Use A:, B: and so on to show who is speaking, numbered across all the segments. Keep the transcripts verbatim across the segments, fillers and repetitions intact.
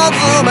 A: 妻。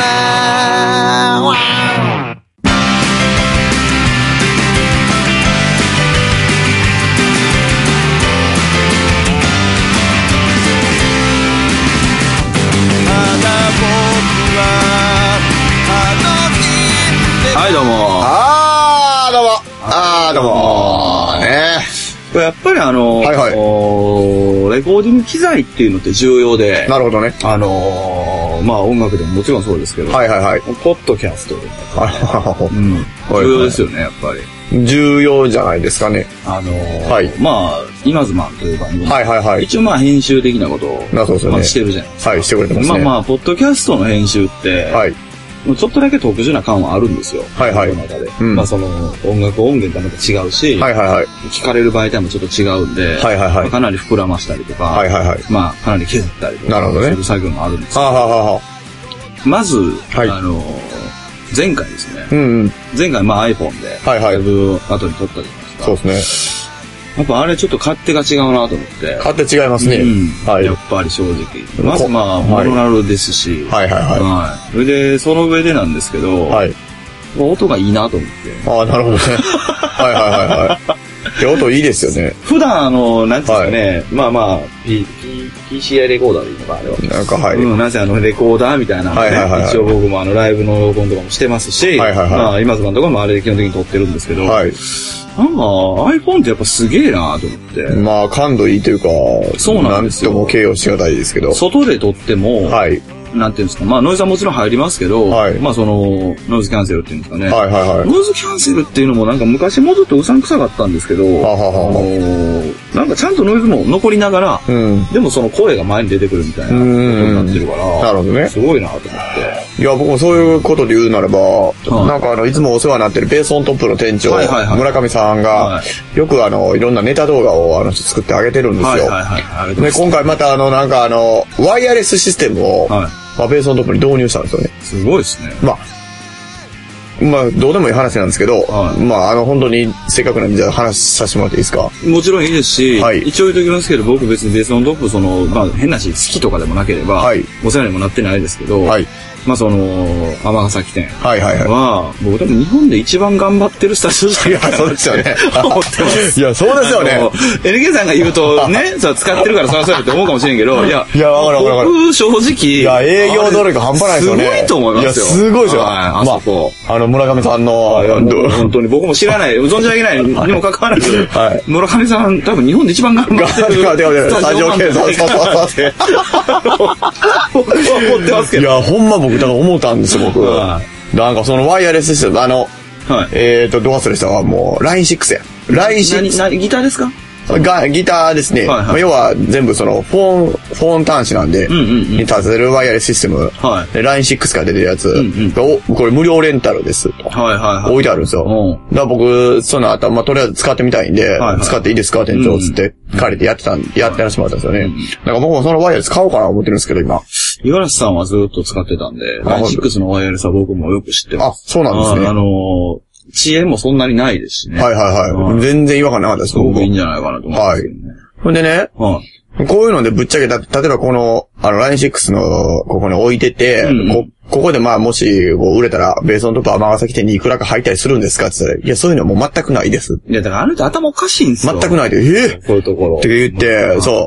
B: はい、どうも。
C: あー、どうも。あー、どうも。ね。
B: これやっぱりあの、
C: はいはい、
B: レコーディング機材っていうのって重要で。
C: なるほどね。
B: あのー、まあ音楽でももちろんそうですけど。
C: はいはいはい。
B: ポッドキャストとか、ね。うん。
C: 重
B: 要ですよね、やっぱり。
C: 重要じゃないですかね。
B: あのー、
C: はい。
B: まあ、今ズマンという番組。
C: はいはいはい。
B: 一応まあ編集的なことを、
C: なそうですよね。
B: まあ、してるじゃないですか。
C: はい、してくれてますね。
B: まあまあ、ポッドキャストの編集って、はい。ちょっとだけ特殊な感はあるんですよ。
C: はいはい。
B: の中で。うん、まあその、音楽音源とはまた違うし、
C: はいはいはい。
B: 聞かれる媒体もちょっと違うんで、はいはいはい。かなり膨らましたりとか、はいはいはい。まあ、かなり削ったりとか、なるほどね。そういう作業もあるんですけど、ははははまず、はい、あの、前回ですね。うんうん。前回まあ iPhone で、はいはい。だいぶ後に撮ったじゃないですか。そうですね。やっぱあれちょっと勝手が違うなと思って。
C: 勝手違いますね。うん。
B: はい。やっぱり正直。まずまあ、モノラルですし。はいはいはい。はい。それで、その上でなんですけど、はい。音がいいなと思って。
C: ああ、なるほどね。はいはいはいはい。音いいですよね。
B: 普段あの、なんていうんですかね、はい、まあまあ、P、P、ピーシーアイ レコーダーでいいのか、あれは。
C: なんかはい。
B: うん、なぜあの、レコーダーみたいな、ね。はいはいはい、はい。一応僕もあの、ライブの録音とかもしてますし、はいはいはい。まあ、今ズマンとかもあれで基本的に撮ってるんですけど、はい。なんか iPhone ってやっぱすげえなと思って。
C: まあ感度いいというか、
B: そうなんですよ。
C: なんとも形容しがたいですけど。
B: 外で撮っても、はい。なんていうんですか、まあノイズはもちろん入りますけど、はい、まあそのノイズキャンセルっていうんですかね、はいはいはい、ノイズキャンセルっていうのもなんか昔もうちょっとうさんくさかったんですけど、ははははあのー、なんかちゃんとノイズも残りながら、うん、でもその声が前に出てくるみたいなことになってるから、なるほどね、すごいなと思って。
C: いや僕もそういうことで言うならば、はい、なんかあのいつもお世話になってるベースオントップの店長、はいはいはい、村上さんが、はい、よくあのいろんなネタ動画をあの作ってあげてるんですよ。はいはいはい、で今回またあのなんかあのワイヤレスシステムを、はいまあ、ベースのところに導入したんですよね。
B: すごいですね。
C: まあ、まあ、どうでもいい話なんですけど、はい、まあ、あの、本当にせっかくなんで、じゃあ話させてもらっていいですか？
B: もちろんいいですし、はい、一応言っときますけど、僕別にベースのトップ、その、まあ、変なし、好きとかでもなければ、はい、お世話にもなってないですけど、はいまあその、尼崎店は、はいはいはい、僕多分日本で一番頑張ってるスタジオじゃないかな。
C: そうですよね。
B: 思ってます。
C: いや、そうですよね。
B: エルケー さんが言うとね、そう使ってるからそうそうやって思うかもしれんけど、いや、
C: いや、わかるわかる。
B: 僕正直、い
C: や、営業努力半端ないですよね。
B: すごいと思いますよ。
C: いや、すごいですよ。
B: はい、あそこ。
C: まあ、あの、村上さんの、
B: 本当に僕も知らない、存じ上げないにもかかわらず、はい、村上さん多分日本で一番頑張ってるスタジオ系そうそうそうって。僕は思ってますけど。
C: いや、ほんま僕、だから思ったんですよ、僕。なんかそのワイヤレスシステム、あの、はい、えっと、ど忘れしたわ、もう、ラインシックス や。ラインシックス。
B: 何、ギターですか？
C: が、ギターですね。はいはいまあ、要は全部その、フォン、フォン端子なんで、うんうんうん、に立てるワイヤレスシステム。はい。ラインシックス から出てるやつ、うんうん、これ無料レンタルですと。はいはいはい。置いてあるんですよ。うん、だから僕、その後、まあ、とりあえず使ってみたいんで、はいはい、使っていいですか店長つって、借りてやってたん、やってらしてもらったんですよね。うん、だから僕もそのワイヤレス買おうかなと思ってるんですけど、今。
B: 五十嵐さんはずっと使ってたんで、ラインシックス のワイヤレスは僕もよく知ってます。
C: あ、そうなんですね。
B: あ、あのー、遅延もそんなにないですしね。
C: はいはいはい。全然違和感なかったです。
B: すごくいいんじゃないかなと思うんですけどね。はい。
C: ほんでね、はい、こういうのでぶっちゃけた、例えばこの、あの、ラインシックス の、ここに置いてて、うん、こ、ここでまあ、もし、こう、売れたら、ベースのトップ尼崎店にいくらか入ったりするんですかって言ったら、いや、そういうのはもう全くないです。
B: いや、だからあの人頭おかしいんですよ。
C: 全くないで、えぇ、ー、
B: こういうところ。
C: って言って、そう。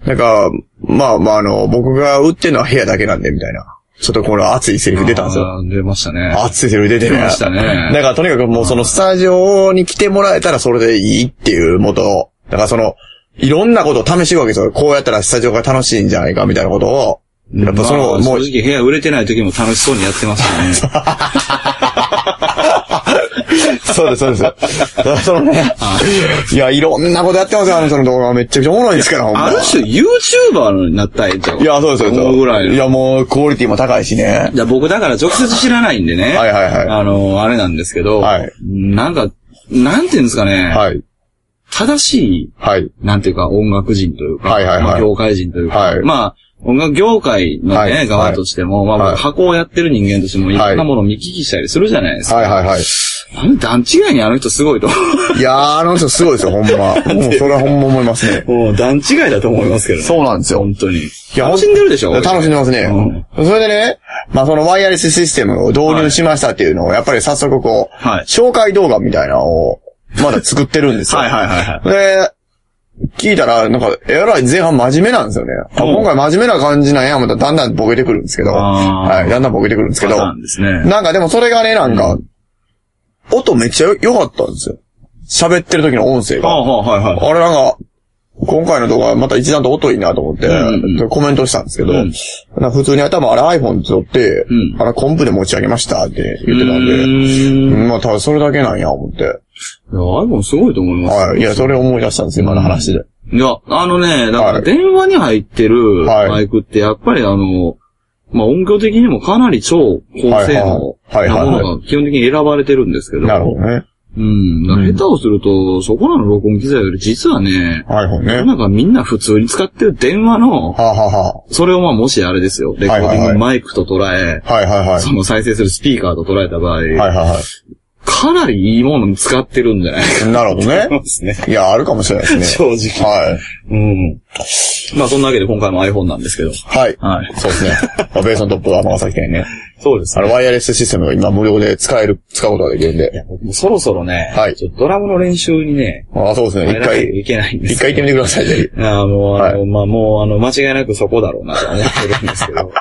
C: なんか、まあまあ、あの、僕が売ってるのは部屋だけなんで、みたいな。ちょっとこの熱いセリフ出たんですよ。
B: 出ましたね。
C: 熱いセリフ出てね。
B: 出ましたね。
C: だからとにかくもうそのスタジオに来てもらえたらそれでいいっていうもと、だからその、いろんなことを試していくわけですよ。こうやったらスタジオが楽しいんじゃないかみたいなことを。やっぱその、
B: まあ、もう。正直部屋売れてない時も楽しそうにやってましたね。
C: そうです、そうです。だからそのね、いや、いろんなことやってますよ、あの人の動画めっちゃくちゃおもろいんですから、ほんま。
B: ある種 YouTuber になったらいいんちゃう？
C: いや、そうです、そうです。
B: 思うぐらい。
C: いや、もう、クオリティも高いしね。
B: いや、僕だから直接知らないんでね。
C: はいはいはい。
B: あの、あれなんですけど、はい。なんか、なんていうんですかね。はい。正しい、はい。なんていうか、音楽人というか、はいはいはい。まあ、業界人というか、はい。まあ、音楽業界のね、はい、側としても、はい、まあ、はい、箱をやってる人間としても、いろんなものを見聞きしたりするじゃないですか。はいはいはい。あの段違いにあの人すごいと。
C: いやー、あの人すごいですよ、ほんま。もうそれはほんま思いますね。
B: もう段違いだと思いますけどね。
C: そうなんですよ。
B: 本当に。いや、楽しんでるでしょ？
C: 楽しんでますね。うん、それでね、 まあそのワイヤレスシステムを導入しましたっていうのを、やっぱり早速こう、はい、紹介動画みたいなのを、まだ作ってるんですよ。はいはいはいはい。で、聞いたら、なんか、えらい前半真面目なんですよね。あ今回真面目な感じなんや、まただんだんボケてくるんですけど、はい、だんだんボケてくるんですけど、なんですね。なんかでもそれがね、なんか、うん、音めっちゃ良かったんですよ。喋ってる時の音声が。はいはいはい、あれなんか、今回の動画また一段と音いいなと思って、うんうん、コメントしたんですけど、うん、普通に頭あれ iPhone 撮って、うん、あれコンプで持ち上げましたって言ってたんで、うんまあただそれだけなんや思って。いや、
B: iPhone すごいと思います。
C: はい。いや、それを思い出したんですよ、今の話で。
B: いや、あのね、だから電話に入ってるマイクってやっぱりあの、まあ音響的にもかなり超高性能なものが基本的に選ばれてるんですけど。
C: なるほどね。
B: うん。だから下手をすると、そこらの録音機材より実はね、
C: はいはいね。
B: なんかみんな普通に使ってる電話の、はあはあ、それをまあもしあれですよ、レコーディングマイクと捉え、はいはいはい、その再生するスピーカーと捉えた場合、はいはいはい、かなりいいものに使ってるんじゃないかな。
C: なるほどね。ねいや、あるかもしれないですね。
B: 正直。はい。うん。まあそんなわけで今回も iPhone なんですけど。
C: はい。はい。そうですね。ベースのトップは尼崎県ね。
B: そうです
C: ね。あの、ワイヤレスシステムが今無料で使える、使うことができるんで。いや、
B: 僕もそろそろね、はい。ちょっとドラムの練習にね、
C: ああ、そうですね。一回、
B: いけないんです
C: 一回行ってみてください、ぜひ。
B: ああ、もう、あの、はい、まあもう、あの、間違いなくそこだろうなと思ってるんですけど。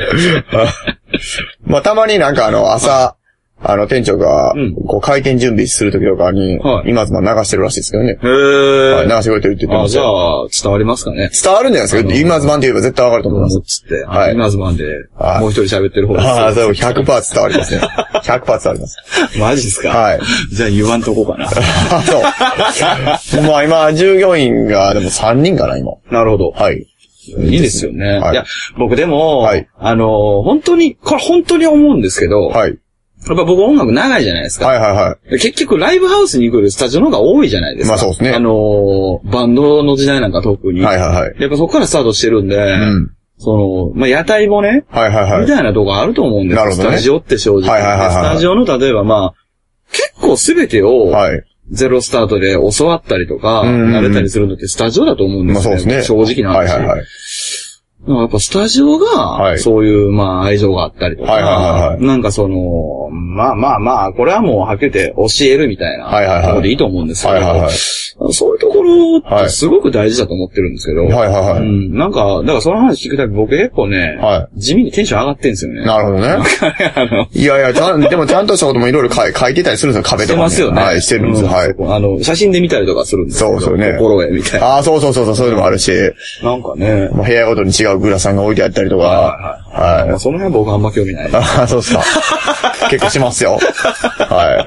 C: まあ、たまになんかあの、朝、はいあの、店長が、こう、開店準備するときとかに、今ずま流してるらしいですけどね。へー。流してくれてるって言ってました。
B: あ、じゃあ、伝わりますかね。
C: 伝わるんじゃないですか。今ずまんって言えば絶対わかると思います。
B: つって、はい。今ずまんで、もう一人喋ってる方です。
C: ああ、そう、ひゃくパーセント 伝わりますね。ひゃくパーセント 伝わります。
B: マジですか
C: はい。
B: じゃあ言わんとこかな。
C: そう。まあ今、従業員が、でもさんにんかな、今。
B: なるほど。
C: はい。
B: いいですよね。はい。いや、僕でも、はい。あの、本当に、これ本当に思うんですけど、はい。やっぱ僕音楽長いじゃないですか。
C: はいはいはい。
B: 結局ライブハウスに来るスタジオの方が多いじゃないですか。
C: まあそうですね。
B: あのー、バンドの時代なんか特に。はいはいはい。やっぱそこからスタートしてるんで、うん。その、まあ屋台もね。はいはいはい。みたいなとこあると思うんですよ。なるほどね。スタジオって正直。はいはいはい、はい。スタジオの例えばまあ、結構すべてを、はい。ゼロスタートで教わったりとか、慣れたりするのってスタジオだと思うんですよ。まあそうですね。正直な話。はいはいはい。やっぱスタジオが、そういう、まあ、愛情があったりとか、はいはいはい、なんかその、まあまあまあ、これはもうはっきり言って教えるみたいな、ところでいいと思うんですけど、はいはいはい、そういうところってすごく大事だと思ってるんですけど、はいはいはい、うん、なんか、だからその話聞くたび僕結構ね、はい、地味にテンション上がってんですよね。
C: なるほどね。いやいや、ちゃん、でもちゃんとしたこともいろいろ書いてたりするんですよ、壁とか、ね。してますよね。はい、してるんですよ、はい。あの、写真で見たりとかするんですよ。そうですよね。心得みたいな。ああ、そうそうそうそう、そういうのもあるし、なんかね、部屋ごとに違うグラサンが置いてあったりとか、はいはいはい。はい。その辺僕あんま興味ない。ああ、そうっすか。結構しますよ。はい。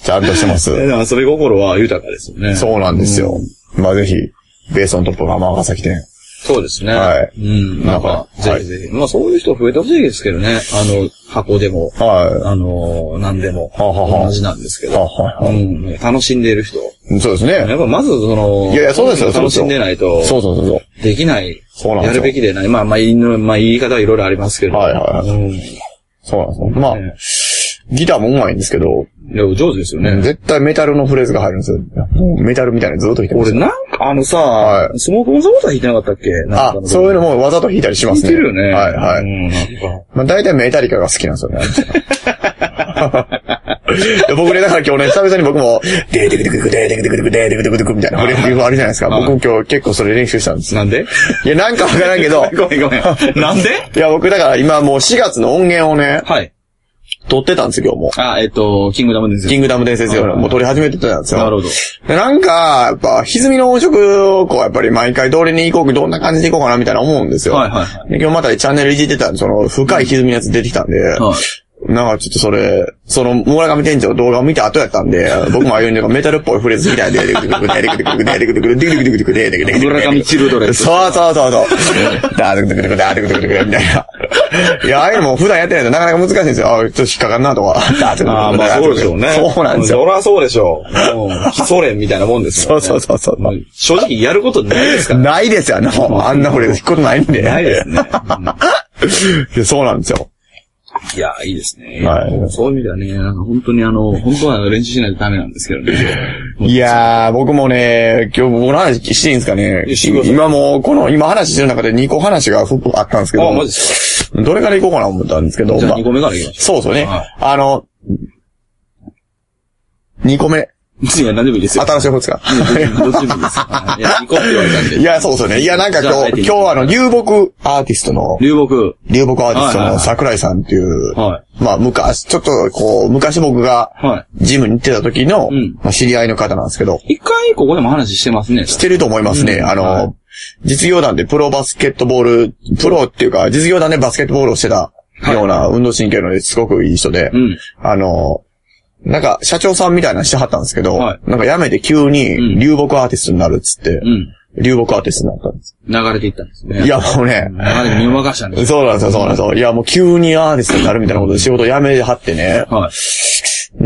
C: ちゃんとしてます。遊び心は豊かですよね。そうなんですよ。うん、まあぜひ、ベースのトップが尼崎店。そうですね。はい。うん。なんか、ぜひぜひ。まあそういう人増えてほしいですけどね。あの、箱でも。はい。あの、何でも。ははは同じなんですけど。はははうん。楽しんでいる人。そうですね。やっぱまずその、いやいや、そうですよ。楽しんでないと。そうそうそうそう。できない。そうなんですよ。やるべきでない。まあまあ言い、まあ言い方はいろいろありますけど。はいはいはい。うん。そうなんですよ。まあ、ギターも上手いんですけど。いや、上手ですよね。絶対メタルのフレーズが入るんですよ。メタルみたいなずっと弾いてます。俺なんかあのさ、はい、スモークオンザウォーター弾いてなかったっけあ、そういうのもわざと弾いたりしますね。弾いてるよね。はいはい。うん、なんかまあ大体メタリカが好きなんですよね。僕ね、だから今日ね、久々に僕も、デーデクデクデクデーデクデクデクデーデクデクデクみたいなフレーズがあるじゃないですか。僕も今日結構それ練習したんです。なんでいや、なんかわからんけど。ごめんごめん。なんでいや、僕だから今もうしがつの音源をね、はい。撮ってたんですよ、今日も。あ、えっと、キングダム伝説。キングダム伝説よ。もう撮り始めてたんですよ。なるほど。で、なんか、やっぱ、歪みの音色を、こう、やっぱり毎回どれに行こう、どんな感じで行こうかな、みたいな思うんですよ。はいはい。で、今日またチャンネルいじってたんで、その、深い歪みのやつ出てきたんで、はい。なんかちょっとそれ、その、村上店長の動画を見た後やったんで、僕もああいうメタルっぽいフレーズみたいで、デクデクデクデクデクデクデクデクデクデクデクデクデクデクデクデクデク村上チルドレン。そうそうそうそう。ダーデクデクデクダーデクデクデクみたいな。いや、ああいうのも普段やってないとなかなか難しいんですよ。ああ、ちょっと引っかかんなとか。ああ、まあそうでしょうね。そうなんですよ。そりゃそうでしょう。基礎練みたいなもんですよ。そうそうそうそう。正直やることないですから。ないですよ、あの、あんなフレーズ弾くことないんで。ないですね。そうなんですよ。いや、いいですね。はい。そういう意味ではね、なんか本当にあの、本当は練習しないとダメなんですけどね。いやー、僕もね、今日僕の話していいんですかね。今もう、この、今話してる中でにこ話があったんですけど。あ、マジですどれから行こうかな思ったんですけど。
B: じゃあにこめから行きましょう。
C: そうですよね。はい、あの、にこめ。
B: いや、何でもいいですよ。
C: 新しい方ですか？
B: どっちでもいいです。いや、にこって言われたんで。
C: いや、そうですよね。いや、なんか今日、今日あの、流木アーティストの、
B: 流木。
C: 流木アーティストの桜井さんっていう、はい、まあ、昔、ちょっとこう、昔僕が、ジムに行ってた時の、まあ、知り合いの方なんですけど。
B: 一回ここでも話してますね。
C: してると思いますね。うん、あの、はい、実業団でプロバスケットボール、プロっていうか、実業団でバスケットボールをしてたような運動神経のですごくいい人で、うん、あの、なんか、社長さんみたいなのしてはったんですけど、はい、なんか辞めて急に、流木アーティストになるっつって、うん、流木アーティストになったんです。
B: 流れていったんですね。
C: いや、もうね。
B: 流れて見任したんです。
C: そうなんですよ、そうなんですよ。いや、もう急にアーティストになるみたいなことで仕事辞めはってね。はい。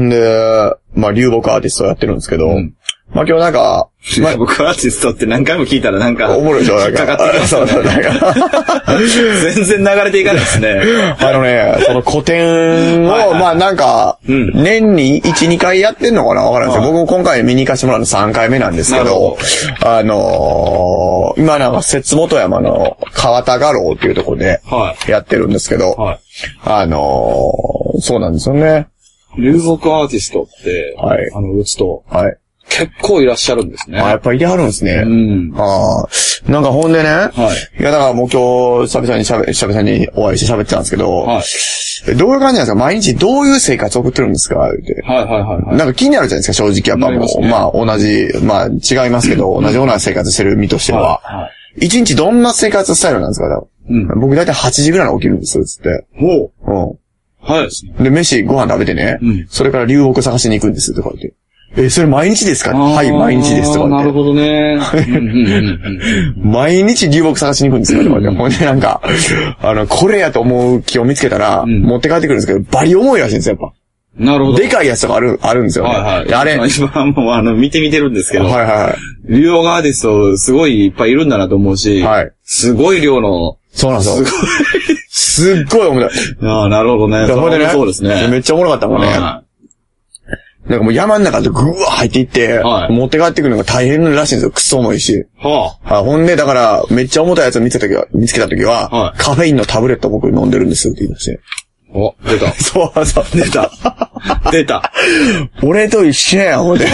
C: で、まあ、流木アーティストをやってるんですけど、うん、まあ今日なんか、
B: まあ、僕アーティストって何回も聞いたらなんか、
C: おもろいでしょ、なんか。
B: かかってきますね。そうそう、なんか。全然流れていかないですね。
C: あのね、その古典を、はいはい、まあなんか、うん、年にいち、にかいやってんのかなわからないですけど、僕も今回見に行かせてもらうのさんかいめなんですけど、どあのー、今なんか節本山の川田画廊っていうところでやってるんですけど、はい、あのー、そうなんですよね。
B: 流木アーティストって、はい、あの、打つと、はい。結構いらっしゃるんですね。
C: あ、やっぱいてはるんですね。うん。ああ。なんかほんでね。はい。いや、だからもう今日、久々に喋、久々にお会いして喋ってたんですけど。はい。どういう感じなんですか？毎日どういう生活を送ってるんですか？って。はいはいはい、はい。なんか気になるじゃないですか、正直。やっぱもう、ね、まあ同じ、まあ違いますけど、同じような生活してる身としては。はい。はい、一日どんな生活スタイルなんですか？うん。僕だいたいはちじぐらいに起きるんですよ、つって。ほう。うん。はいですね。で、飯、ご飯食べてね。うん。それから流木探しに行くんです、とか言って。え、それ毎日ですか？はい、毎日です、とか言って。
B: なるほどね。
C: 毎日流木探しに行くんですか？とか言って。ほんでなんか、あの、これやと思う木を見つけたら、うん、持って帰ってくるんですけど、バリ重いらしいんですよ、やっぱ。
B: なるほど。
C: でかいやつとかある、あるんですよね。はいはい。あれ。
B: 一番もう、あの、見てみてるんですけど。はいはい。流木アーティスト、すごいいっぱいいるんだなと思うし。はい。すごい量の。
C: そうなんですよ。すごい。すっごい重たい。
B: ああ、なるほどね。
C: それでね。
B: そうですね。
C: めっちゃおもろかったもんね。なんかもう山の中でぐわー入っていって、はい、持って帰ってくるのが大変らしいんですよ。くっそ重いし。はあ、はい。ほんで、だから、めっちゃ重たいやつを見つけた時は、見つけた時は、はい、カフェインのタブレットを僕飲んでるんですって言い出して。
B: お、出た。
C: そうそう。
B: 出た。出た。
C: 俺と一緒やん、思って。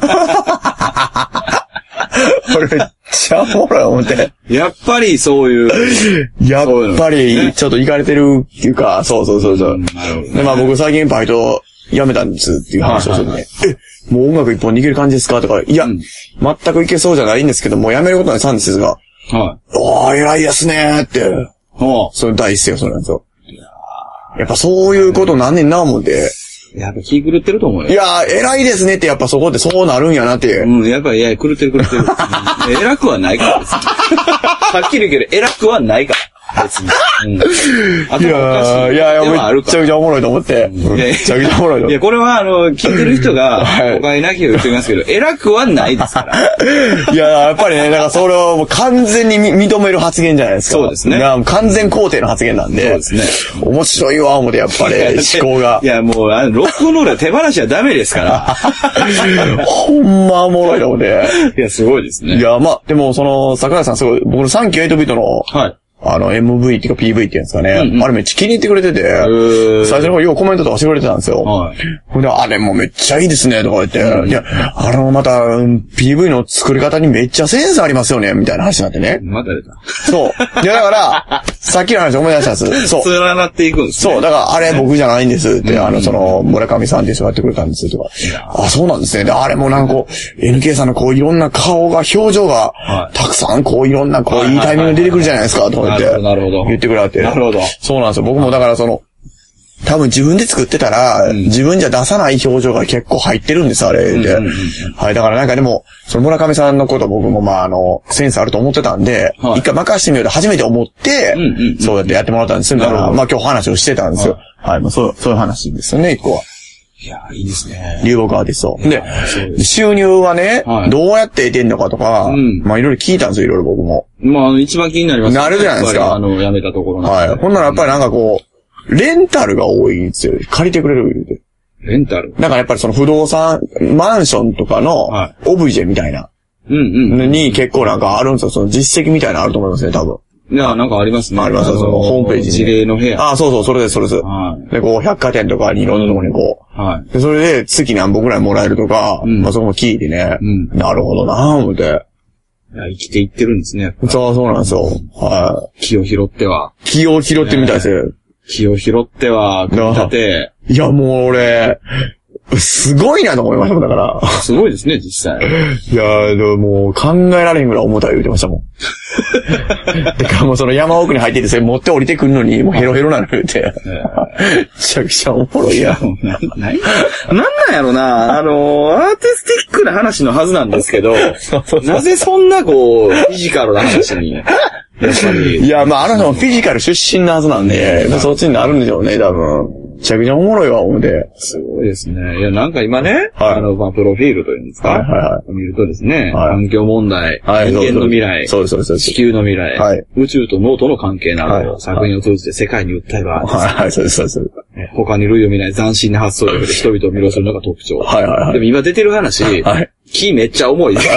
C: 俺めっちゃおもろい思って。
B: やっぱりそういう。
C: やっぱり、ちょっとイかれてるっていうか、そうそうそうそう。うん、なるほど。で、まあ僕最近バイト、やめたんですっていう話をするんで、え、もう音楽一本に行ける感じですかとか、いや、うん、全くいけそうじゃないんですけど、もうやめることにしたんですが、はい。おー、偉いですねーって。はあ、それ第一声がそうなんですよ。やっぱそういうことなんねんな思って。
B: やっぱ気狂ってると思うよ。
C: いやー、偉いですねってやっぱそこってそうなるんやなって。
B: うん、やっぱり、いや、狂ってる狂ってる。偉くはないからです。はっきり言うけど、偉くはないから。別に。うん。あと
C: いやいやいや、めっちゃくちゃおもろいと思って。めちゃくちゃおもろいと思って。
B: いや、これはあの、聞いてる人が、おかえなきを言っておきますけど、偉くはないですから。
C: いや、やっぱりね、だからそれはもう完全に認める発言じゃないですか。
B: そうですね。
C: いや、完全肯定の発言なんで。そうですね。面白いわ、思って、やっぱり、思考が。
B: いや、もう、あの、ロックンロールは手放しはダメですから。
C: ほんまおもろいと思って。
B: いや、すごいですね。
C: いや、まあ、でも、その、桜井さんすごい、僕のさんきゅうはちビートの、はい。あの、エムブイ っていうか ピーブイ っていうんですかね。うんうん、あれめっちゃ気に入ってくれてて、最初の方ようコメントとかしてくれてたんですよ。はい。ほんで、あれもめっちゃいいですね、とか言って、うん、いや、あの、また、ピーブイ の作り方にめっちゃセンスありますよね、みたいな話になってね。
B: まだ出た。
C: そう。いや、だから、さっきの話思い出したんです。そう。
B: 連なっていくんです
C: ね。そう。だから、あれ僕じゃないんですって、うん、あの、その、村上さんっていう人がやってくれたんですとか。あ、そうなんですね。で、あれもなんかこう、エヌケー さんのこういろんな顔が、表情が、はい、たくさんこういろんな、こういいタイミングで出てくるじゃないですか、とか言って。
B: なるほど。
C: 言ってくれって。
B: なるほど。
C: そうなんですよ。僕もだからその、多分自分で作ってたら、うん、自分じゃ出さない表情が結構入ってるんです、あれで。うんうんうん、はい。だからなんかでも、その村上さんのこと僕もまああの、センスあると思ってたんで、はい、一回任してみようと初めて思って、うんうんうん、そうやってやってもらったんですよ。だからまあ今日話をしてたんですよ。はい。はい、まあそう、そういう話ですよね、一個は。
B: いや、いいですね。
C: 流木アーティスト。で、収入はね、はい、どうやって得てんのかとか、うん、まあいろいろ聞いたんですよ、いろいろ僕も。
B: まあ一番気になりますね。
C: なるじゃないですか。
B: あの、辞めたところなん
C: で。はい。ほんならやっぱりなんかこう、レンタルが多いんですよ。借りてくれる言うて。
B: レンタル？
C: だからやっぱりその不動産、マンションとかの、オブジェみたいな。うんうん。に結構なんかあるんですよ。その実績みたいなのあると思いますね、多分。
B: いや、なんかありますね。
C: あります、その、ホームページに。
B: 事例の部屋。
C: ああ、そうそう、それです、それです。はい。で、こう、百貨店とかにいろんなところにこう。はい。で、それで、月何本くらいもらえるとか、うん、まあ、そこも聞いてね。うん。なるほどなぁ、思って。い
B: や、生きていってるんですね。
C: そう、そうなんですよ。はい。
B: 気を拾っては。
C: 気を拾ってみたいですね。
B: 気を拾っては、組み立て。
C: いや、もう俺、すごいなと思いましたもん、だから。
B: すごいですね、実際。
C: いやでももう考えられへんぐらい重たい言うてましたもん。てかもうその山奥に入ってて、それ持って降りてくるのに、もうヘロヘロなの言うて。めちゃくちゃおもろいやん。
B: な、な、なんなんやろな、あの、アーティスティックな話のはずなんですけど、なぜそんなこう、フィジカルな話に。やっぱり。
C: いや、まあ、あの人もフィジカル出身のはずなんで、そっちになるんでしょうね、多分。めちゃくちゃおもろいわ、思うて。
B: すごいですね。いや、なんか今ね、はい、あの、まあ、プロフィールというんですか。はいはいはい。見るとですね、はい、環境問題、はい、人間の未来、そうですそうです、地球の未来、はい、宇宙と脳との関係などを、はい、作品を通じて世界に訴えるアーティスト。はいはい、そうですそうです。他に類を見ない斬新な発想力で人々を魅了するのが特徴。はいはいはい。でも今出てる話、はい、木めっちゃ重い。い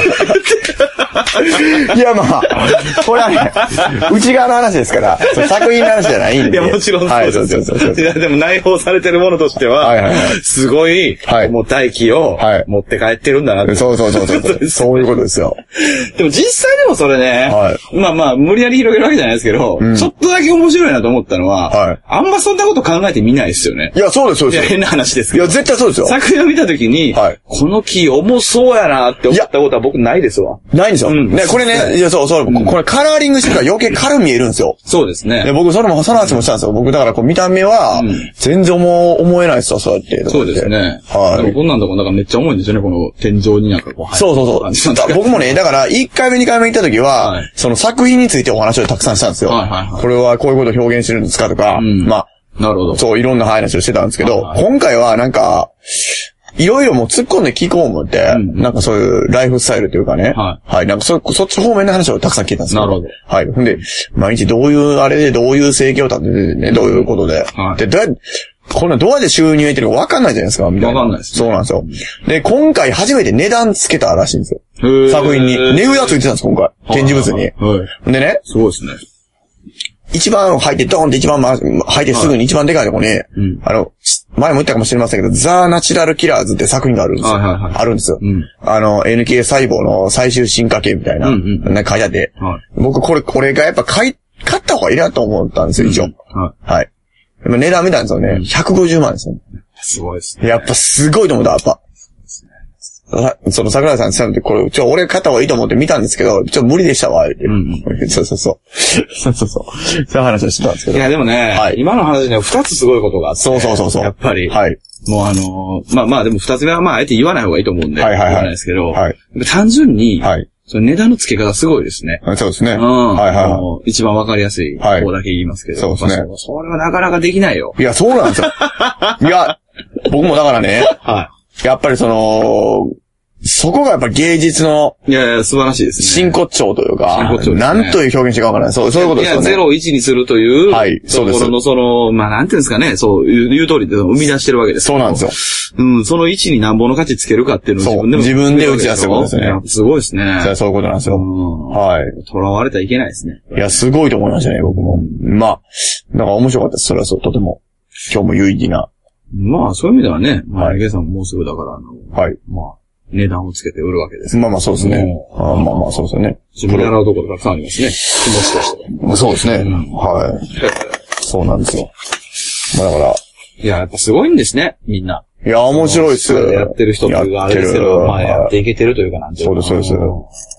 C: や、まあ、これはね、内側の話ですから、作品の話じゃないんで。
B: いや、もちろんそうです。はい、そうそうそうそう。いや、でも内包されてるものとしては、はいはいはい、すごい、重たい木を持って帰ってるんだなって、はい。そうそうそうそう。
C: そういうことですよ。
B: でも実際でもそれね、はい、まあまあ、無理やり広げるわけじゃないですけど、うん、ちょっとだけ面白いなと思ったのは、はい、あんまそんなこと考えてみないですよね。
C: いや、そうです、そうです。
B: いや、変な話ですけど。
C: いや、絶対そうですよ。
B: 作品を見たときに、はい、この木重そうやなって思ったことは僕ないですわ。
C: ないんですよ。うん、ね、これね、いや、そうそう、うん、これカラーリングしてから余計軽見えるんですよ。
B: そうですね。
C: で僕、それも、その話もしたんですよ。僕、だからこう見た目は、全然思、思えないですよ、そうやって。
B: そうですね。はい。でもこんなんとこなんかめっちゃ重いんですよね、この天井になんかこう。
C: そうそうそう。僕もね、だから、いっかいめ、にかいめ行った時は、はい、その作品についてお話をたくさんしたんですよ。はいはいはい。これはこういうことを表現してるんですかとか、うん、まあ、
B: なるほど。
C: そう、いろんな話をしてたんですけど、はいはい、今回はなんか、いろいろもう突っ込んで聞こう思って、うん、なんかそういうライフスタイルというかね、はい。はい。なんかそ、そっち方面の話をたくさん聞いたんですよ。
B: なるほど。
C: はい。ほんで、毎日どういう、あれでどういう生計を立ててね、どういうことで。はい。で、どうやって、こんなどうやって収入得てるか分かんないじゃないですか、みたいな。
B: 分かんないです、ね。
C: そうなんですよ。で、今回初めて値段つけたらしいんですよ。作品に。値札ついてたんです、今回。展示物に。はい。でね。
B: すごいですね。
C: 一番入ってドーンって一番、ま、入ってすぐに一番でかいとこに、はい、あの、前も言ったかもしれませんけど、ザ・ナチュラル・キラーズって作品があるんですよ。はいはいはい、あるんですよ。うん、あの、エヌケー 細胞の最終進化系みたいな、うんうん、なんか書いてあって、はい、僕これ、これがやっぱ買い、買った方がいいなと思ったんですよ、一応。うん、はい。はい。値段見たんですよね。ひゃくごじゅうまんですよ、ね。
B: すごいですね。
C: やっぱすごいと思った、やっぱ。その桜井さんにって、これ、ちょ、俺買った方がいいと思って見たんですけど、ちょ、無理でしたわ、うんうん、そうそうそう。そうそうそう。そういう話をしてたんですけど。
B: いや、でもね、はい、今の話には二つすごいことがあって。
C: そうそうそうそう。
B: やっぱり。
C: はい。
B: もうあのー、まあまあ、でも二つ目はまあ、あえて言わない方がいいと思うんで。はいはいはい。言わないですけど。はい。単純に、はい。その値段の付け方すごいですね。
C: そうですね。うん。
B: はいはい。一番わかりやすい方だけ言いますけど。はい、そうですね。それはなかなかできないよ。
C: いや、そうなんですよ。いや、僕もだからね。はい。やっぱりその、そこがやっぱ芸術の、
B: いやいや、素晴らしいですね。
C: 真骨頂というか、真骨頂ですね。なんという表現してかわからない。そう、そういうことですよね。
B: いや、ゼロをいちにするという、はい、そうです。ところのその、まあ、なんていうんですかね、そう、言う通りで生み出してるわけです。
C: そうなんですよ。
B: うん、そのいちに何本の価値つけるかっていうのを
C: 自分でも。自分で打ち出すことですね。
B: すごいですね。
C: そういうことなんですよ。はい。
B: 囚われてはいけないですね。
C: いや、すごいと思いましたね、僕も。まあ、なんか面白かったです。それはそう、とても。今日も有意義な。
B: まあ、そういう意味ではね、まあ、ゲさんももうすぐだから、あの、はい。まあ、値段をつけて売るわけです。
C: まあまあそうですね。あまあまあそうですよね。
B: 自分で洗うところたくさんありますね。気持ちとして
C: は。そうですね。うん、はい。そうなんですよ。まあだから。
B: いや、やっぱすごいんですね、みんな。
C: いや、面白いっす。
B: やってる人というか、あれですけど、まあやっていけてるというかなんていうか。
C: そうです、そうです。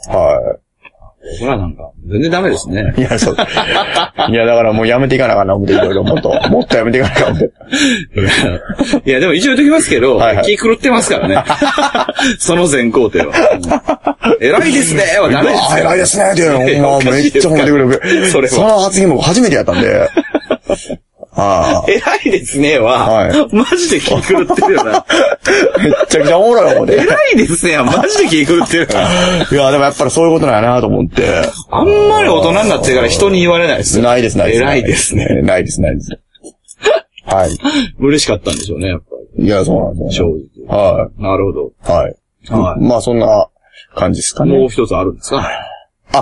C: はい。
B: それはなんか、全然ダメですね。
C: いや、そう。いや、だからもうやめていかなあかんな、思っていろいろもっと、もっとやめていかなあかん思って。
B: いや、でも一応言っときますけど、はいはい、気狂ってますからね。その全工程は。偉いですねはダメですよ。
C: 偉いですねっていうのめっちゃ褒めてくれる。それは。その発言も初めてやったんで。
B: ああ偉いですねは、はい、マジで気狂ってるよな。
C: めっちゃくちゃおもろいもんね。
B: 偉いですねはマジで気狂ってるよな。
C: いや、でもやっぱりそういうことなんやなと思って。
B: あんまり大人になってから人に言われないですよ。
C: ないです、ないです。
B: 偉いですね。
C: ないです、ないです。はい。
B: 嬉しかったんでしょうね、やっぱ
C: り。いや、そうなんです
B: よ、ね。正直。はい。なるほど。
C: はい。はい。まあ、そんな感じですかね。
B: もう一つあるんですか？
C: あ、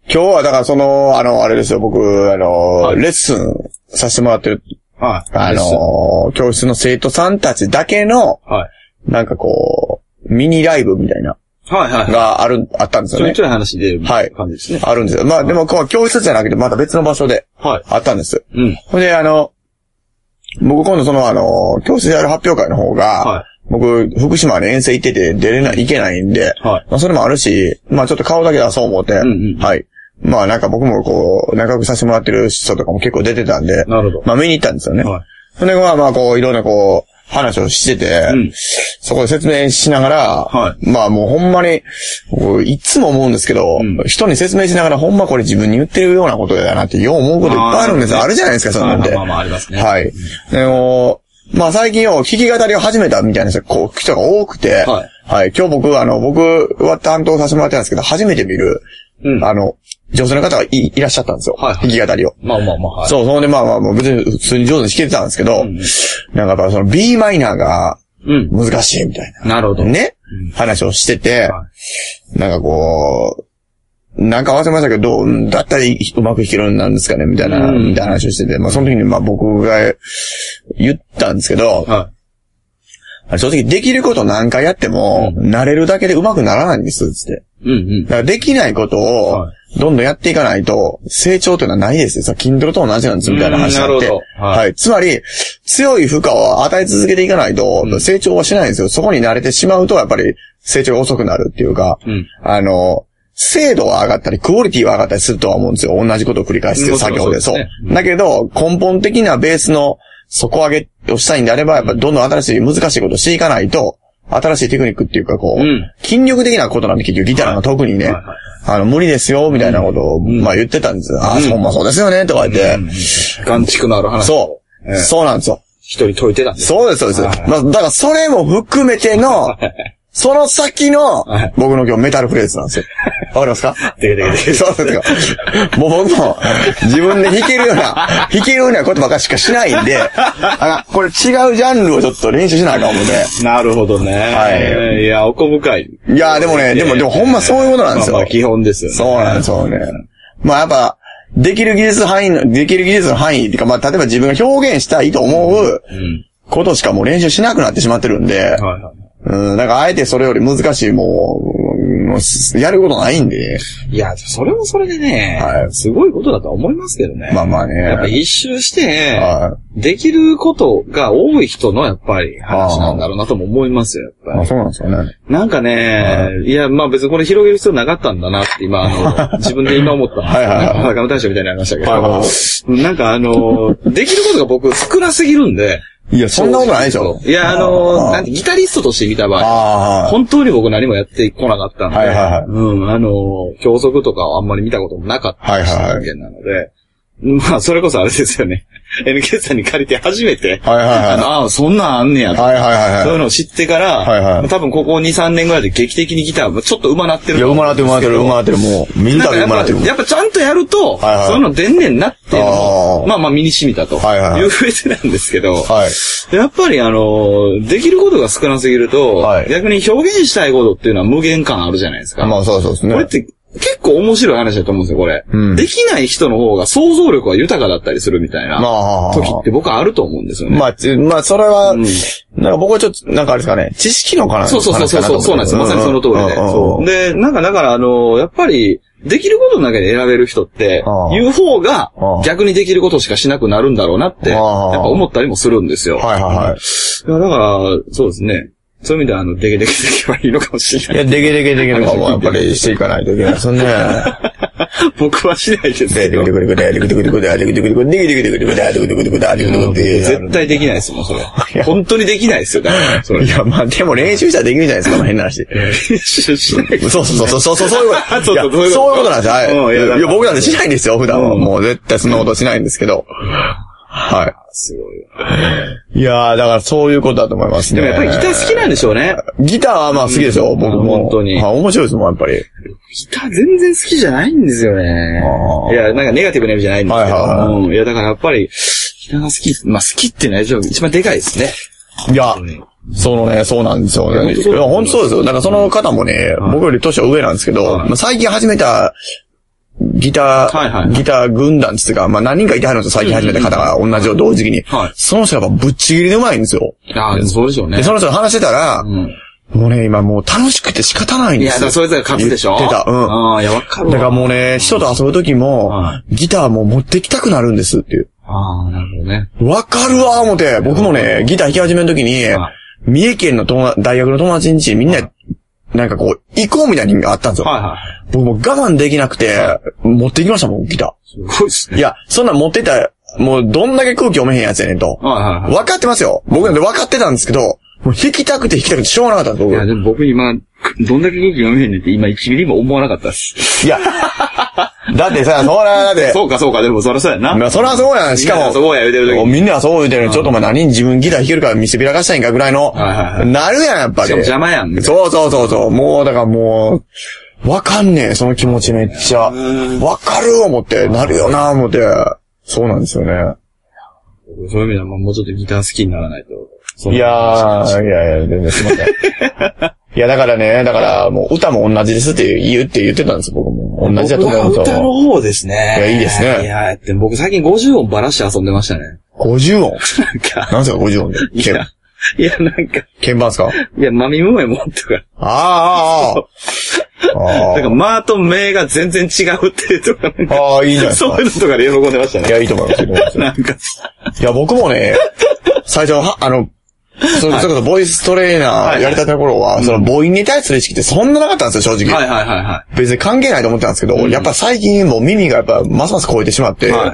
C: 今日はだからその、あの、あれですよ、僕、あの、はい、レッスンさせてもらってる。はい。あの、教室の生徒さんたちだけの、はい。なんかこう、ミニライブみたいな。はいはい。がある、あったんですよね。
B: ちょいちょい話出る感じですね。
C: はい。あるんですよ。まあでも、こう、教室じゃなくて、また別の場所で。はい。あったんです。うん。ほんで、あの、僕今度その、あの、教室でやる発表会の方が、はい。僕、福島に遠征行ってて出れない、行けないんで、はい。まあそれもあるし、まあちょっと顔だけ出そう思って、うんうん。はい。まあなんか僕もこう、仲良くさせてもらってる人とかも結構出てたんで、なるほど。まあ見に行ったんですよね。はい。ほんで、まあまあこう、いろんなこう、話をしてて、うん、そこで説明しながら、はい、まあもうほんまに、いつも思うんですけど、うん、人に説明しながらほんまこれ自分に言ってるようなことだなってよう思うこといっぱいあるんですよ。あるじゃないですか、そのって。
B: まあまあありますね。
C: はい。うん、でも、まあ最近よ、聞き語りを始めたみたいな人が多くて、はい。はい。今日僕、あの、僕は担当させてもらってたんですけど、初めて見る、うん、あの、女性の方が い, いらっしゃったんですよ。はい、はい。弾き語りを。まあまあまあ、はい。そう、そのでまあまあ、もう別に普通に上手に弾けてたんですけど、うん、なんかやっぱその B マイナーが難しいみたいな。うん、なるほど。ね、うん、話をしてて、はい、なんかこう、なんか合わせましたけど、どうだったらうまく弾けるようになるんですかねみたいな、うん、みたいな話をしてて、まあその時にまあ僕が言ったんですけど、はい、正直できること何回やっても、うん、慣れるだけでうまくならないんです、つって。うんうん、だからできないことを、はい、どんどんやっていかないと、成長というのはないですよ。さ、筋トレと同じなんですみたいな話になって。はい、はい。つまり、強い負荷を与え続けていかないと、うん、成長はしないんですよ。そこに慣れてしまうと、やっぱり成長が遅くなるっていうか、うん、あの、精度は上がったり、クオリティは上がったりするとは思うんですよ。同じことを繰り返してる作業で。そう。うん、だけど、根本的なベースの底上げをしたいんであれば、やっぱりどんどん新しい難しいことをしていかないと、新しいテクニックっていうか、こう、うん、筋力的なことなんで結局ギターが特にね、はいはいはい、あの、無理ですよ、みたいなことを、うん、まあ言ってたんですよ。うん、ああ、ほんまそうですよね、とか言って。うんうん、
B: 眼蓄のある話。
C: そう。えー、そうなんですよ。
B: 一人解いてたんです。
C: そうです、そうです。はいはい、まあ、だからそれも含めての、その先の、僕の今日メタルフレーズなんですよ。わかりますか？
B: でけでけでけ。
C: そうですか。もう僕も、自分で弾けるような、弾けるようなことばっかしかしないんで、あこれ違うジャンルをちょっと練習しないか思って。
B: なるほどね。はい。いや、奥深い。
C: いや、でもね、でも、でもほんまそういうことなんですよ。
B: まあ、まあ基本ですよね。
C: そうなんですよね。まあやっぱ、できる技術範囲の、できる技術の範囲っていうか、まあ例えば自分が表現したいと思うことしかもう練習しなくなってしまってるんで、はいはい。うん、なんかあえてそれより難しいもう、もうやることないんで。
B: いや、それもそれでね、はい、すごいことだとは思いますけどね。
C: まあまあね。
B: やっぱ一周して、はい、できることが多い人のやっぱり話なんだろうなとも思いますよ、やっぱり。
C: あ、そうなんですよね。
B: なんかね、はい、いや、まあ別にこれ広げる必要なかったんだなって今、あの、自分で今思ったんですけど、はいはいはい。裸の大将みたいになりましたけど、はいはいはい、なんかあの、できることが僕少なすぎるんで、
C: いや、そんなことないでしょ。
B: いや、あのー、なんて、ギタリストとして見た場合、本当に僕何もやってこなかったんで、はいはいはい、うん、あのー、教則とかはあんまり見たこともなかった人間なので、はいはいはい、まあ、それこそあれですよね。エヌケー さんに借りて初めて、はいはいはい、あの、ああ、そんなんあんねやと、はいはいはいはい、そういうのを知ってから、はいはい、多分ここに、さんねんぐらいで劇的にギターがちょっと上手なってる。
C: いや、上手なってる、上手なってる、上手なってる、もう、みんな上手なってる。
B: やっぱちゃんとやると、はいはい、そういうの出んねんなっていうのを、まあまあ身に染みたという上でなんですけど、はい、やっぱりあの、できることが少なすぎると、はい、逆に表現したいことっていうのは無限感あるじゃないですか。
C: まあそうそうですね。
B: これって結構面白い話だと思うんですよ、これ。うん、できない人の方が想像力が豊かだったりするみたいな時って僕はあると思うんですよね。
C: まあ、まあ、それは、うん、なんか僕はちょっと、なんかあれですかね、知識のかな
B: そうそうそうそう、そうなんです。まさにその通りで。そう。で、なんかだからあの、やっぱり、できることの中で選べる人って、言う方が逆にできることしかしなくなるんだろうなって、やっぱ思ったりもするんですよ。はいはいはい。いやだから、そうですね。そういう意味では、あの、デケデケできればいいのかもしれない。
C: いや、デケデケできるのもやっぱりしていかないといけないですね。
B: 僕はしないですけど。
C: 絶
B: 対できないですもん、それ。本当にできないですよ、だからそれ。
C: いや、まあでも練習したらできるじゃないですか、変な話。
B: 練習しない。
C: そうそうそう、そうそう、そういうこと。そういうことなんですよ。はい。いや、僕なんてしないんですよ、普段は。もう絶対そんなことしないんですけど。はい。すごい。いやー、だからそういうことだと思いますね。
B: でもやっぱりギター好きなんでしょうね。
C: ギターはまあ好きでしょ、僕も。
B: 本当に。
C: あ、面白いですもん、やっぱり。
B: ギター全然好きじゃないんですよね。いや、なんかネガティブな意味じゃないんですけど。はいはいはい、いや、だからやっぱり、ギターが好き、まあ好きっていうのは一番でかいですね。
C: いや、そのね、そうなんですよね。いや、本当そうですよ。なんかその方もね、僕より年は上なんですけど、まあ、最近始めた、 ギター、はいはいはい、ギター軍団つってか、まあ何人かいてはるんですよ、最近始めた方が同じよう同時期に。はい、その人がぶっちぎりでうまいんですよ。
B: ああ、そうでしょうね。
C: で、その人と話してたら、うん、もうね、今もう楽しくて仕方ないんですよ。いや、だ
B: からそれぞれ勝つでしょ。
C: 言ってた。うん。
B: ああ、いや、わかるわ。
C: だからもうね、人と遊ぶときも、はい、ギターも持ってきたくなるんですっていう。
B: ああ、なるほどね。
C: わかるわ、思って。僕もね、ギター弾き始めのときに、はい、三重県の友大学の友達ん家にみんな、なんかこう、行こうみたいなのがあったんですよ。はいはい。僕も我慢できなくて、はい、持ってきましたもん、ギタ
B: ー。すごいっすね。
C: いや、そんなん持ってたら、もうどんだけ空気読めへんやつやねんと。はいはいはい。分かってますよ。僕なんて分かってたんですけど、もう弾きたくて弾きたくてしょうがなかったんです、僕。
B: いや、でも僕今、どんだけ空気読めへんねんって今いちミリも思わなかったです。
C: いや、だってさ、そら、だって。
B: そうかそうか、でもそらそうやな。
C: まあそらそうやん、しかも。
B: そうや言うてる時
C: みんなはそう言うてるの、ちょっとお前何自分ギター弾けるから見せびらかしたいんかぐらいの、はいはいはい、なるやん、やっぱり。
B: しかも邪魔やん。
C: そうそうそうそう。もう、だからもう、わかんねえ、その気持ちめっちゃ。わかる思って、なるよな、思って。そうなんですよね。
B: そういう意味では、もうちょっとギター好きにならないと。
C: いやー、いやいや、全然すいません。いや、だからね、だから、もう歌も同じですって言うって言ってたんです、僕も。同じだと思うんですよ。
B: 歌の方ですね。
C: いや、いいですね。
B: いや、でも僕最近ごじゅう音ばらして遊んでましたね。
C: ごじゅう音なんか。なんすか、ごじゅう音で。
B: いや、いや、なんか。
C: 鍵盤っすか？
B: いや、マミムメモってから。
C: ああ、あ
B: あ。だから、間と目が全然違うっていうとか。
C: ああ、いいじゃないですか。
B: そういうのとかで喜んでましたね。
C: いや、いいと思います、いいと思います。
B: なんか。
C: いや、僕もね、最初は、あの、それこそボイストレーナーやりたての頃は、はい、その母音に対する意識ってそんななかったんですよ、正直。
B: はいはいはいはい。
C: 別に関係ないと思ってたんですけど、うん、やっぱ最近もう耳がやっぱますます超えてしまって、はい、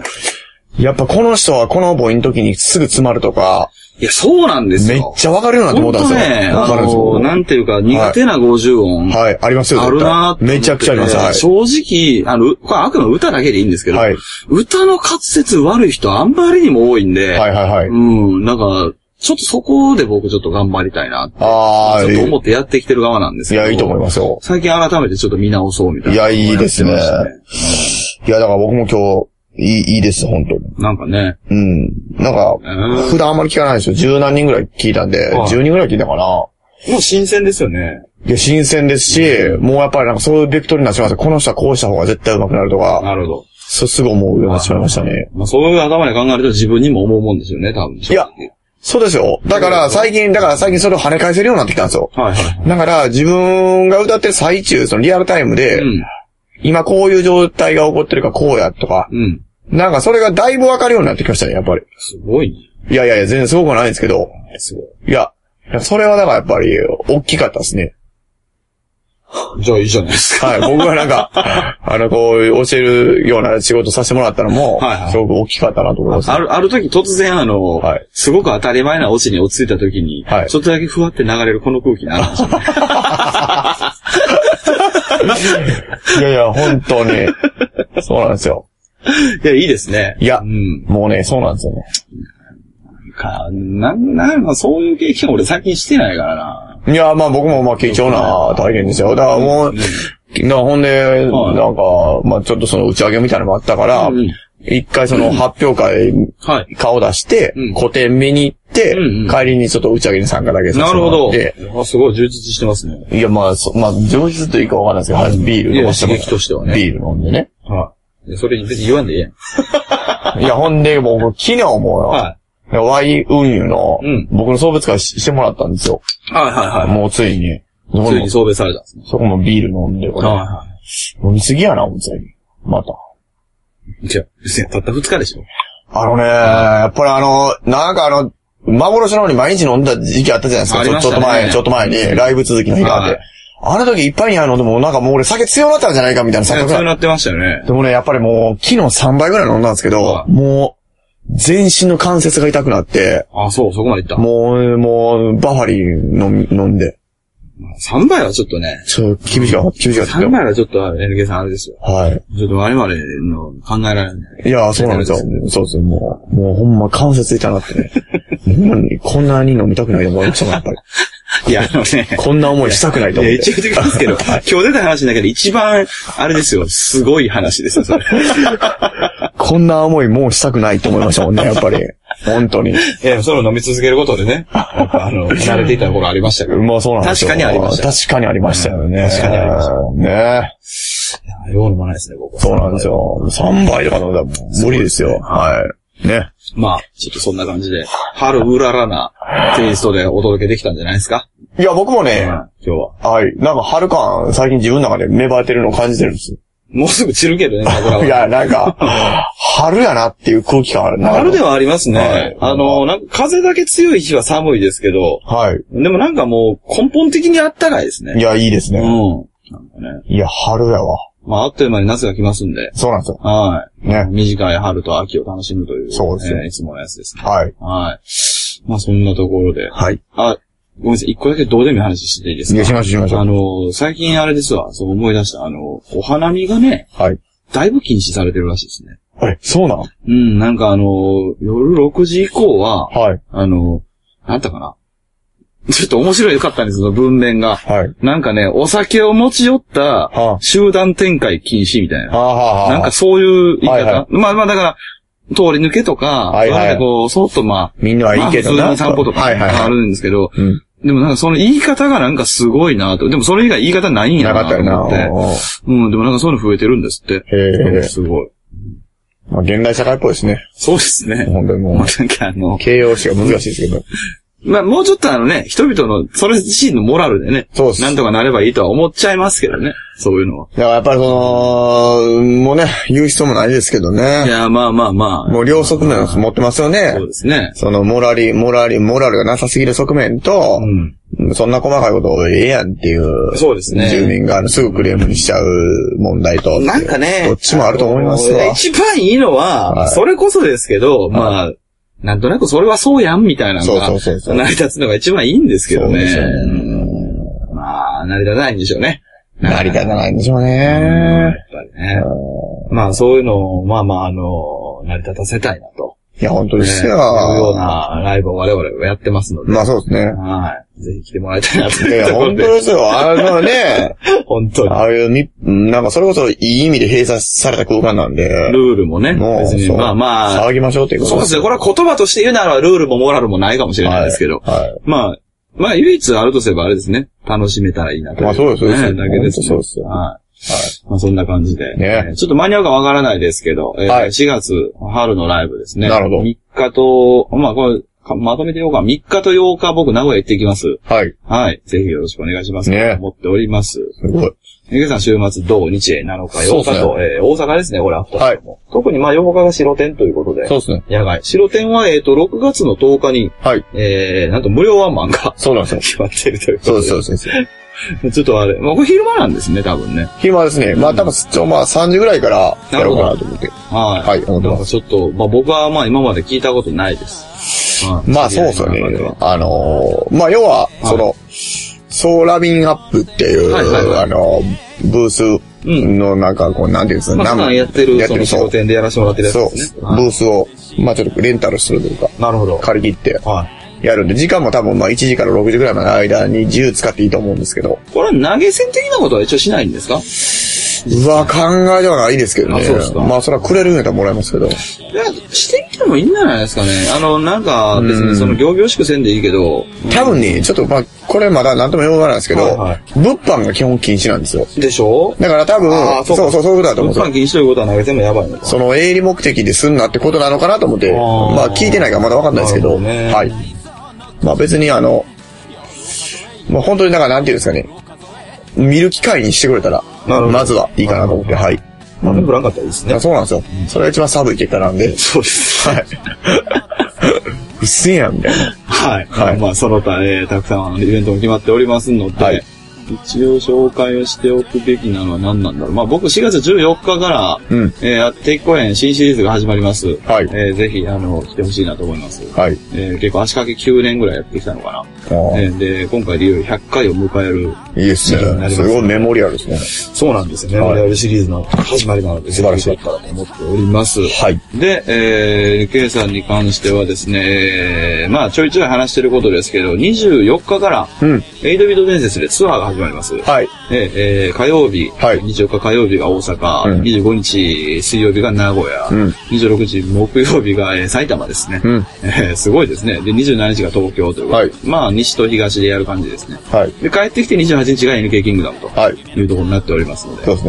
C: やっぱこの人はこの母音の時にすぐ詰まるとか、
B: いや、そうなんですよ。
C: めっちゃわかるようになって思ったんですよ。
B: ね、わかるんですよ。なんていうか、苦手なごじゅう音。
C: はい、はい、ありますよ。
B: あるなって。
C: めちゃくちゃあります。はい、
B: 正直、あの、これあくまで歌だけでいいんですけど、はい、歌の滑舌悪い人あんまりにも多いんで、
C: はいはいはい。
B: うん、なんか、ちょっとそこで僕ちょっと頑張りたいなって。ああ、ちょっと思ってやってきてる側なんですけど。
C: いや、いいと思いますよ。
B: 最近改めてちょっと見直そうみたいな。
C: いや、いいですね。いや、だから僕も今日、いい、いいです、本当に。
B: なんかね。
C: うん。なんか、普段あんまり聞かないですよ。十何人ぐらい聞いたんで、十人ぐらい聞いたかな。も
B: う新鮮ですよね。
C: いや、新鮮ですし、うん、もうやっぱりなんかそういうベクトルになってしまって、この人はこうした方が絶対上手くなるとか。
B: なるほど。
C: そう、すぐ思うようになってしまいましたね。
B: まあ、そういう頭で考えると自分にも思うもんですよね、多分。
C: いや、そうですよ。だから最近、だから最近それを跳ね返せるようになってきたんですよ。はいはい。だから自分が歌ってる最中、そのリアルタイムで、うん、今こういう状態が起こってるかこうやとか、うん、なんかそれがだいぶわかるようになってきましたね、やっぱり。
B: すごいね。
C: いやいやいや、全然すごくはないんですけど。
B: すごい。
C: いや、それはだからやっぱり、大きかったですね。
B: じゃあいいじゃないですか。
C: はい、僕はなんか、あの、こう、教えるような仕事させてもらったのも、はいはい、すごく大きかったなと思います、ね。
B: ある、ある時突然あの、はい、すごく当たり前なオチに落ち着いた時に、はい、ちょっとだけふわって流れるこの空気になるんですよね。
C: いやいや、本当に。そうなんですよ。
B: いや、いいですね。
C: いや、うん、もうね、そうなんですよね。
B: か、なん、なんかそういう経験俺最近してないからな。
C: いや、まあ僕もまあ貴重な体験ですよ。だからもう、うん、だからほんで、はい、なんか、まあちょっとその打ち上げみたいなのもあったから、うん、一回その発表会、うん、顔出して、はい、個展見に行って、うんうん、帰りにちょっと打ち上げに参加だけさせてもらって。なるほ
B: ど。あ、すごい充実してますね。
C: いや、まあ、そまあ、充実というかわかんないですけど、うん、ビール飲んで。
B: 刺激としてはね。
C: ビール飲んでね。
B: はい。それ別に言わんでええやん。
C: いや、ほんで、もう、昨日もよ。はい。ワイ運輸の、僕の送別会してもらったんですよ。
B: はいはいはい。
C: もうついに。
B: ついに送別されたんですね。
C: そこもビール飲んで、これ。はいはい。飲みすぎやな、思ってたよ。また。
B: じゃあ、別にたった二日でしょ。
C: あのね、やっぱりあの、なんかあの、幻のように毎日飲んだ時期あったじゃないですか。ありましたね。ちょっと前、ちょっと前に、ライブ続きの日があって。あの時いっぱいにあるのでも、なんかもう俺酒強なったんじゃないかみたいな錯覚が。
B: 強なってましたよね。
C: でもね、やっぱりもう、昨日さんばいぐらい飲んだんですけど、もう、全身の関節が痛くなって。
B: あ、そう、そこまでいった。
C: もう、もう、バファリン飲み、飲んで。
B: さんばいはちょっとね。
C: ちょっと厳しかった、厳しかった。
B: さんばいはちょっと エヌケー さんあれですよ。
C: はい。
B: ちょっと我々の考えられない。
C: いや、そうなんですよ。そうですよ。もう、もうほんま関節痛なってね。ほんまにこんなに飲みたくないと思いましたもん、やっぱり。
B: いや、あのね。
C: こんな思いしたくないと思って。
B: いや、一応言ってますけど、今日出た話の中で一番、あれですよ、すごい話ですよ、それ。
C: こんな思いもうしたくないと思いましたもんね、やっぱり。本当に。い
B: や、それを飲み続けることでね、やっぱあの、慣れていたところありましたけど。
C: まあそうなんですよ。
B: 確かにありました。
C: 確かにありましたよね。
B: 確かにありました。
C: ね。
B: いや、よう飲まないですね、僕は。
C: そうなんですよ。さんばいとか飲んだら無理ですよ。はい。ね。
B: まあ、ちょっとそんな感じで、春うららなテイストでお届けできたんじゃないですか。
C: いや、僕もね、
B: うん、今日は。
C: はい。なんか春感、最近自分の中で芽生えてるのを感じてるんです。
B: もうすぐ散るけどね、桜は。
C: いや、なんか、春やなっていう空気感あるな。
B: 春ではありますね。はい、あの、なんか風だけ強い日は寒いですけど、
C: はい。
B: でもなんかもう根本的にあったかいですね。
C: いや、いいですね。
B: うん。なんかね。
C: いや、春やわ。
B: まあ、あっという間に夏が来ますんで。
C: そうなんですよ。
B: はい。
C: ね。
B: 短い春と秋を楽しむという。
C: そうですね。
B: えー、いつものやつですね。
C: はい。
B: はい。まあ、そんなところで。
C: はい。
B: あ、ごめんなさい。一個だけどうでもいい話していいですか？
C: いや、しましょうしましょう。
B: あの、最近あれですわ、そう思い出した。あの、お花見がね。
C: はい。
B: だいぶ禁止されてるらしいですね。
C: あれ、そうなん？
B: うん、なんかあの、夜ろくじ以降は、
C: はい。
B: あの、なんだかな。ちょっと面白いかったんですよ、文面が。
C: はい。
B: なんかね、お酒を持ち寄った集団展開禁止みたいな。はあはあ、なんかそういう言い方。はいはい、まあまあだから、通り抜けとか、はいはい、なんかこう、そっとまあ、
C: みんなはいいけど
B: な。まあ、普通に散歩とかあるんですけど、はいはいはい、うんでもなんかその言い方がなんかすごいなと。でもそれ以外言い方ないんやなと思って。うん、でもなんかそういうの増えてるんですって。へぇすごい。
C: まあ現代社会っぽいですね。
B: そうですね。
C: 本当にもう。
B: なんかあの。
C: 形容詞が難しいですけど。
B: まあもうちょっとあのね、人々のそれ自身のモラルでね。そうです。なんとかなればいいとは思っちゃいますけどね。そういうのは。
C: いや、やっぱりその、もうね、言う必要もないですけどね。
B: いや、まあまあまあ。
C: もう両側面を持ってますよね。
B: そうですね。
C: その、モラリ、モラリ、モラルがなさすぎる側面と、うん、そんな細かいことをええやんっていう。
B: そうですね。
C: 住民がすぐクレームにしちゃう問題と。
B: なんかね。
C: どっちもあると思いますわ。
B: 一番いいのは、はい、それこそですけど、まあ、なんとなくそれはそうやんみたいなのが、成り立つのが一番いいんですけどね。そうですね。まあ、成り立たないんでしょうね。
C: 成り立たないんでしょうね。
B: やっぱりね。まあそういうのを、まあまああの、成り立たせたいなと。
C: いや、本当ですよ。
B: そういうようなライブを我々はやってますので。
C: まあそうですね。
B: はい。ぜひ来てもらいたいなと。
C: いや、本当ですよ。あのね。
B: 本当に。
C: ああいうみ、なんかそれこそいい意味で閉鎖された空間なんで。
B: ルールもね。もう別にまあまあ。
C: 騒ぎましょうっていうこと
B: そうですね。これは言葉として言うならルールもモラルもないかもしれないですけど。はい。はい、まあ、まあ唯一あるとすればあれですね。楽しめたらいいなと。
C: まあそうです、そうです。
B: だけですね。
C: そうですよ。
B: はい。はい。まあそんな感じで。
C: ね。
B: ちょっと間に合うかわからないですけど、えーはい、しがつ春のライブですね。
C: なるほど。
B: みっかと、まあこれ、まとめてようか。みっかとようか僕名古屋行ってきます。
C: はい。
B: はい。ぜひよろしくお願いします。
C: ね。
B: 思っております。
C: すごい。
B: えげさん週末、土日なのかようかと、ねえー、大阪ですね、これアフター。
C: はい。
B: 特にまあようかが白天ということで。
C: そうですね。
B: 野外。白天はえっと、ろくがつのとおかに。
C: はい。
B: えー、なんと無料ワンマンが。
C: そうなんですよ。
B: 決まっているということで。
C: そうです、そうです。
B: ちょっとあれ、まあこれ昼間なんですね、多分ね。
C: 昼間ですね。まあ多分、ちょ、まあさんじぐらいからやろうかなと思って。
B: はい。はい、思ってます。ちょっと、まあ僕はまあ今まで聞いたことないです。
C: まあそうですよね。あのー、まあ要は、その、ソーラビンアップっていう、あの、ブースのなんかこう、なんていうんですか、
B: まあやってる、その商店でやらせてもらってるやつですね。
C: そう。ブースを、まあちょっとレンタルするというか。
B: なるほど。
C: 借り切って。はい。やるんで、時間も多分まあいちじからろくじぐらいまでの間に自由使っていいと思うんですけど。
B: これは投げ銭的なことは一応しないんですか？
C: うわ、考えではないですけどね。あ、そうですか。まあ、それはくれるんやったらもらえますけど。いや、
B: してみてもいいんじゃないですかね。あの、なんか、別にその、行々しくせんでいいけど。
C: 多分ね、ちょっとまあ、これまだなんともよくわからないですけど、はいはい、物販が基本禁止なんですよ。
B: でしょ？
C: だから多分、そうそう、そういうことだと思うんですよ。
B: 物販禁止ということは投げてもやばいのか。
C: その、営利目的ですんなってことなのかなと思って、あまあ、聞いてないからまだわかんないですけど、ね、はい。まあ別にあの、まあ本当にだからなんていうんですかね、見る機会にしてくれたら、まずはいいかなと思って、はい。
B: まあ、雨降らんかったらいいですね。
C: そうなんですよ。それが一番寒い結果なんで。
B: そうです。はい。
C: うっせえやん、みたいな。
B: はい。はい。まあ、その他、えー、たくさんイベントも決まっておりますので、はい、一応紹介をしておくべきなのは何なんだろう。まあ僕しがつじゅうよっかから、うん、えー、定期公演新シリーズが始まります。はい。えー、ぜひ、あの、来てほしいなと思います。はい。えー、結構足掛けきゅうねんぐらいやってきたのかな。えー、で、今回でいよいよひゃっかいを迎える。
C: いいですね。すごいメモリアルですね。
B: そうなんですよ。メモリアルシリーズの始まりなので、素晴らしいからと思っております。はい。で、えー、K さんに関してはですね、えー、まあちょいちょい話してることですけど、にじゅうよっかから、うん、エイドビット伝説でツアーが始まります。はい。えー、火曜日、はい、にじゅうよっか火曜日が大阪、うん、にじゅうごにち水曜日が名古屋、うん、にじゅうろくにち木曜日が、えー、埼玉ですね、うんえー。すごいですね。で、にじゅうしちにちが東京ということで、はい、まあ西と東でやる感じですね。はい。で、帰ってきてにじゅうはちにちが エヌケー キングダムというところになっておりますので。そうですね。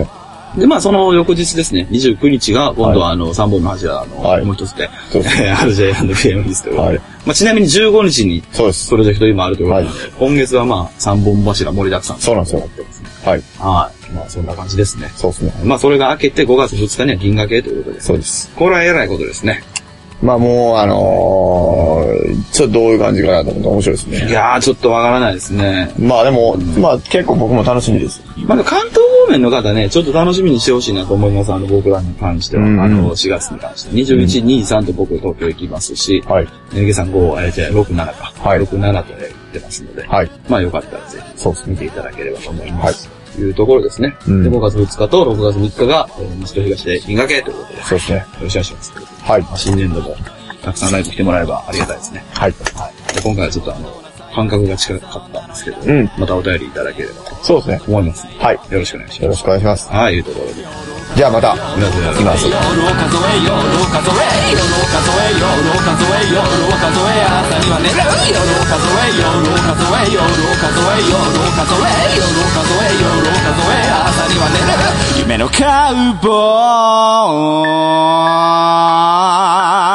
B: で、まあ、その翌日ですね、にじゅうくにちが、今度はあの、さんぼんの柱の、もう一つで、アールジェーアンドピーエム フィスということで、まあ、ちなみにじゅうごにちに、プロジェクト今あるということで、今月はまあ、さんぼん柱盛りだくさん。
C: そうなんですよ。はい。
B: はい。まあ、そんな感じですね。
C: そうですね。
B: まあ、それが明けてごがつふつかには銀河系ということで。
C: そうです。
B: これは偉いことですね。
C: まあもう、あのー、ちょっとどういう感じかなと思って面白いですね。
B: いやー、ちょっとわからないですね。
C: まあでも、うん、まあ結構僕も楽しみです。
B: まだ関東方面の方ね、ちょっと楽しみにしてほしいなと思います。あの、僕らに関しては。うんうん、あの、しがつに関して。にじゅういち、にじゅうさんと僕東京行きますし、はい。ネゲさんご、えー、じゃあろく、ななか。はい。ろく、ななとね、言ってますので。はい。まあよかったらぜひ、そうですね。見ていただければと思います。はい。というところですね。うん、で、ごがつふつかとろくがつみっかが、えー、西と東で銀河系ということで。
C: そうですね。
B: よろしくお願いします。はい。新年度もたくさんライブ来てもらえばありがたいですね。はい。はい。で今回はちょっとあの、感覚が近かったんですけど、うん。またお便りいただければと。そうですね。思います、ね。はい。よろしくお願いします。よろしくお願いします。はい、いうところで。じゃあまた、皆さん、いきます。夜を数えよ、夜を数えよ、夜を数えよ、夜を数えよ、夜を数え、朝には寝る。夜を数えよ、夜を数えよ、夜を数えよ、夜を数え、夜を数え、夜を数え、朝には寝る。夢のカウボーイ